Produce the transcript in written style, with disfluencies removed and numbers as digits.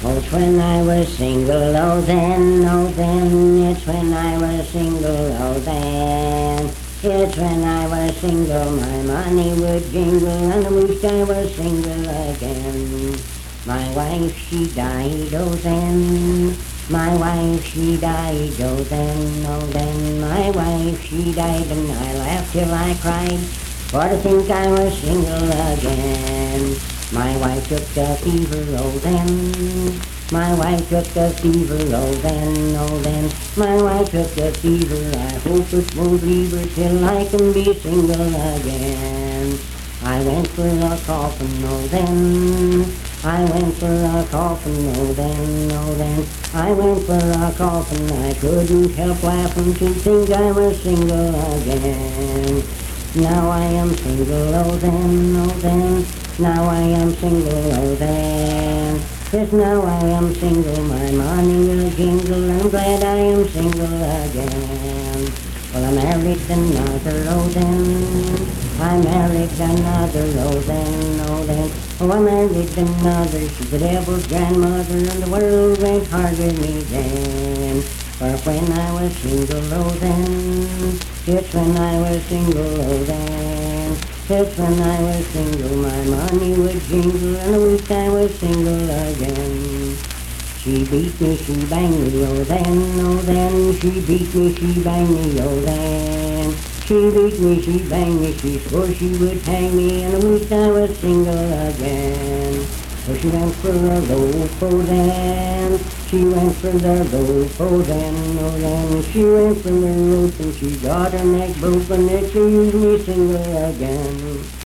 Oh, it's when I was single, oh then, it's when I was single, oh then. It's when I was single, my money would jingle, and I wished I was single again. My wife, she died, oh then. My wife, she died, oh then, my wife, she died, and I laughed till I cried, for to think I was single again. My wife took the fever, oh then. My wife took the fever, oh then. My wife took the fever, I hope it won't leave her till I can be single again. I went for a coffin, oh then. I went for a coffin, oh then. I went for a coffin, I couldn't help laughing to think I was single again. Now I am single, oh then. Now I am single, oh then. Yes, now I am single, my money will jingle, I'm glad I am single again. Well, I married another, oh then. I married another, oh then. Oh, I married another, she's the devil's grandmother, and the world went hard with me then. For when I was single, oh then. It's when I was single, oh then. It's when I was single, my money would jingle, and I wished I was single again. She beat me, she banged me, oh then, she beat me, she banged me, oh then. She beat me, she banged me, she swore she would hang me, and I wished I was single again. Oh, she went for the rope, oh then, she went for the rope, oh then, she went for the rope, and she got her neck broken, and she used me single again.